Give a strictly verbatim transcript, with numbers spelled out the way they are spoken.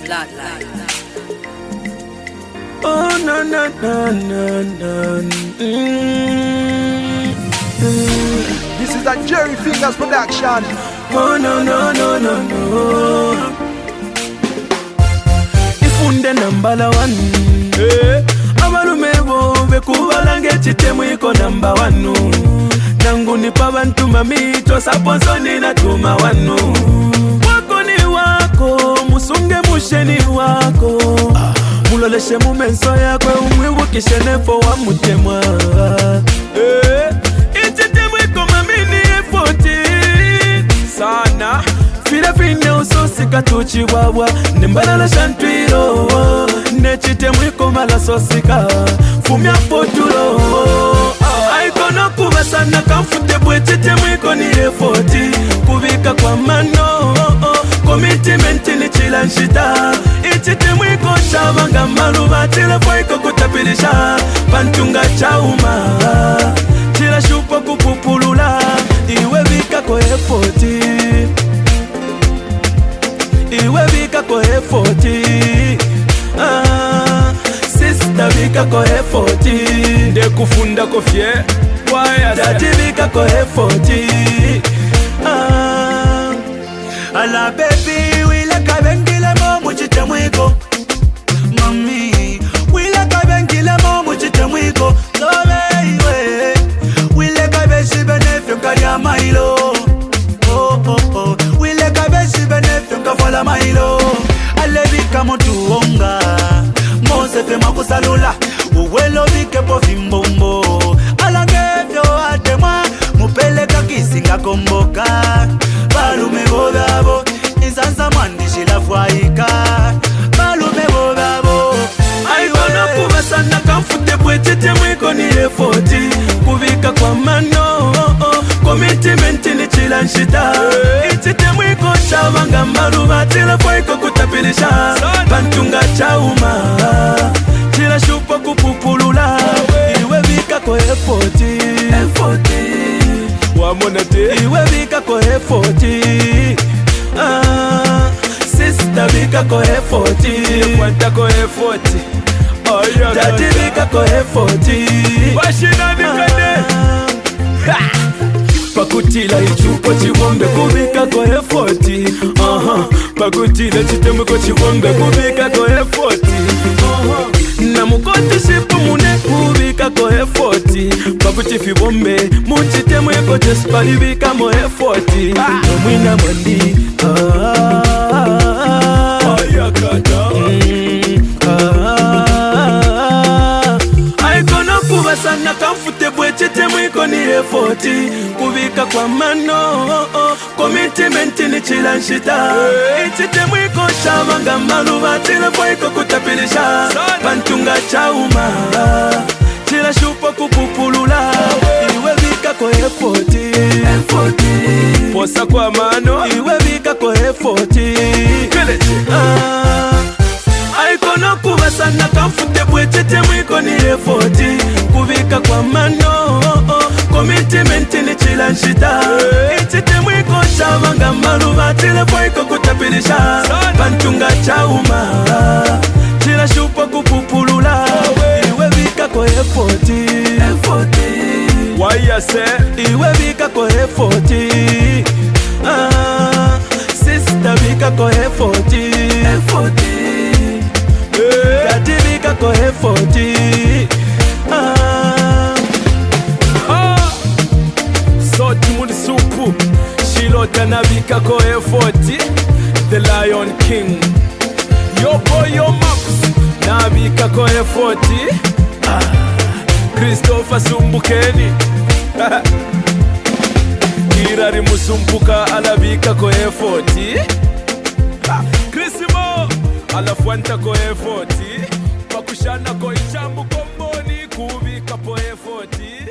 bloodline. Oh no no no no no. Mm. Mm. This is a Jerry Fingers production. Oh no no no no no. Ifunde nambala one. Eh. Abalume bo bekubalange chitemu iko namba one. Nangu nipa bantu mamito saponzoni na tuma wanu. Wako ni wako, musunge musheni wako. Muloleshe mumenso yakwe umwibukishe nefo wa mutemwa. Eh, ichitemu iko mamini efoti sana. Fila fine usosika tuchi wawa. Nembala la shantwiro. Nechitemu iko mala sosika. Fumia potulo. Aikono kuba sana kamfute bwechite mwiko ni efoti. Kubika kwa mano commitment ni chilanshita. Ichite mwiko chavanga maluba. Chila foiko kutapilisha pantunga chauma. Chila shupo kupupulula. Iwe vika kwa efoti. Iwe vika kwa efoti. Ah, sister vika kwa efoti. De kufunda kofye Dati vika kwa efoti. Ah, ala baby wile kabengile mo muchite mwiko. Mami wile kabengile mo muchite mwiko. Sobe iwe wile kabeshi benefyo kaya mailo. Oh oh oh wile kabeshi benefyo kafala mailo. Alevika motu onga Mose fe makusalula uwelo vike po fimbombo. Alangevyo atemwa mupeleka kisinga komboka. Balume bodabo insansa mwandishi la fwaika. Balume bodabo aikono kuba sana kamfute bwechite mwiko ni efoti. Kuvika kwa mano commitment ni chilanshita. Ichite mwiko chavanga maluba. Chila foiko kutapilisha pantunga chauma. Chila shupo kupupulula. Iwe vika kwa efoti. Efoti wamonate. Iwe vika kwa efoti. Ah, sister vika kwa efoti. Kwanta kwa efoti. Dati vika kwa efoti. Washina nikane. Pakutila ichupo chiwombe kubika kwa efoti. Aha, pakutila chitemwiko chiwombe kubika kwa efoti. Na mukoti shipu mune kubika kwa efoti. Pakuti fibombe muchitemwiko jespali vika mo efoti. Mwina mwandi. Ayakata. Aikono kuba sana kamfute bwechite mwiko ni efoti. Kubika kwa mano commitment ni chilanshita. Ichite mwiko chavanga maluba. Chila foiko kutapilisha pantunga chauma. Chila shupo kupupulula. Iwe vika kwa efoti. Posa kwa mano. Iwe vika kwa efoti. Ah, aikono kuba sana kamfute bwechite mwiko ni efoti. Kubika kwa mano commitment ni chilanshita. Ichite mwiko chavanga maluba. Chila foiko kutapilisha pantunga chauma. Chila shupo kupupulula. Iwe vika kwa efoti. Why say iwe vika kwa efoti. Ah, sister vika kwa efoti. Dati vika kwa efoti. Ah, ah. Soti mudi supu Shilota na vika kwa efoti. The Lion King. Yo boy yo maps na vika kwa efoti. Ah, Christopher Sumbukeni. Irari musumpuka alabika kwa efoti. Chrisimo alafuanta kwa efoti. Pakushana kwa ichambu komboni kubika kwa efoti.